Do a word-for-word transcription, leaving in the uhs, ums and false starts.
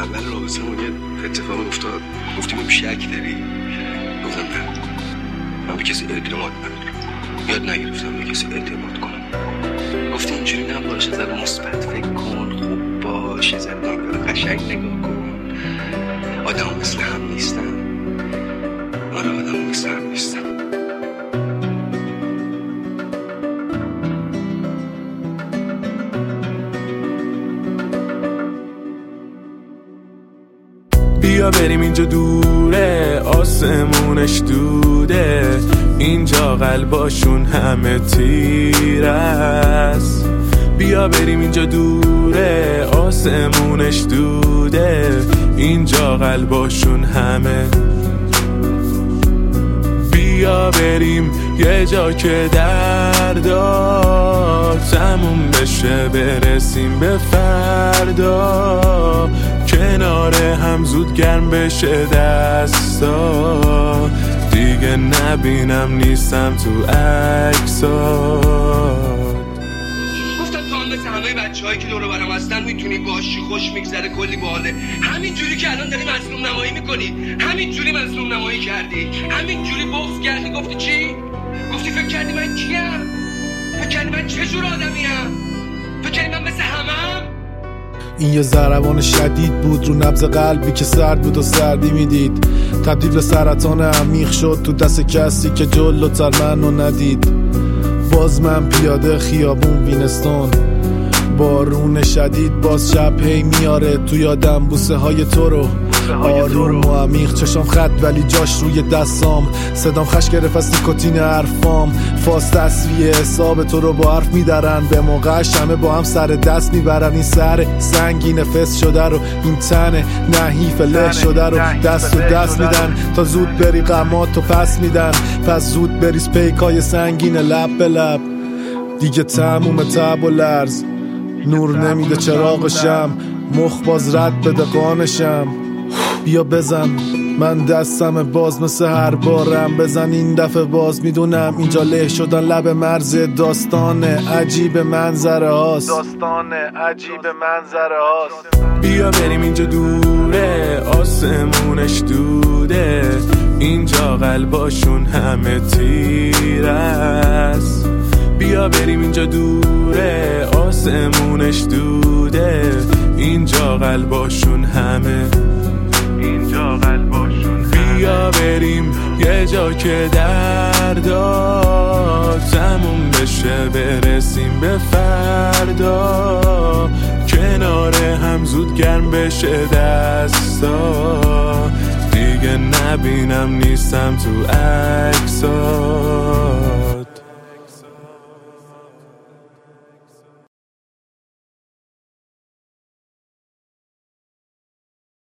اول رابطه‌مون یه اتفاق افتاد. گفتیم این شک داری؟ گفتم نه، من به کسی اعتماد ندارم، یاد نگرفتم به کسی اعتماد کنم. گفتی اینجوری نباشه، زد مثبت فکر کن، خوب باش، زد نگاه قشنگ نگاه کن. آدم مثل هم نیستن. آره آدم مثل هم نیستن. بیا بریم اینجا دوره، آسمونش دوده، اینجا قلباشون همه تیر است. بیا بریم اینجا دوره، آسمونش دوده، اینجا قلباشون همه. بیا بریم یه جا که دردا تموم بشه، برسیم به فردا، کنار هم زود گرم بشه دستا، دیگه نبینم نیستم تو عکسات. گفتم تو هم مثل همه بچه هایی که دور برم هستن میتونی باشی، خوش میگذره، کلی باله. همین جوری که الان داری مظلوم نمایی میکنی، همین جوری مظلوم نمایی کردی، همین جوری بغض کردی. گفتی چی؟ گفتی فکر کردی من کیم؟ فکر کردی من چه جور آدمیم؟ فکر کردی من مثل همم؟ این یه ضربان شدید بود رو نبض قلبی که سرد بود و سردی میدید، تبدیل به سرطان عمیق شد تو دست کسی که جلوتر منو ندید. باز من پیاده خیابون وینستون، بارون شدید باز شب هی میاره تو یادم بوسه های تو رو، آروم و عمیق، چشام خط ولی جاش روی دستام، صدام خش گرفت از نیکوتین حرفام، فاز تصویه حساب تو رو با حرف میدارن، به موقعش همه با هم سر دست میبرن. این سر سنگین فس شده رو، این تنه نحیف له شده رو، دست و دست میدن تا زود بری غماتو پس میدن، پس زود بریز پیکای سنگین لب به لب، دیگه تموم تب و لرز، نور نمیده چراغشم، مخ باز رد بده قانشم. بیا بزن من دستم باز مثل هر بارم، بزن این دفعه باز، میدونم اینجا له شدن لب مرز داستان عجیب منظره هاست، داستان عجیب منظره هاست. بیا بریم اینجا دوره، آسمونش دوده، اینجا قلباشون همه تیر است. بیا بریم اینجا دوره، آسمونش دوده، اینجا قلباشون همه، اینجا قلباشون همه. بیا بریم یه جا که دردا تموم بشه، برسیم به فردا، کنار هم زود گرم بشه دستا، دیگه نبینم نیستم تو عکسات.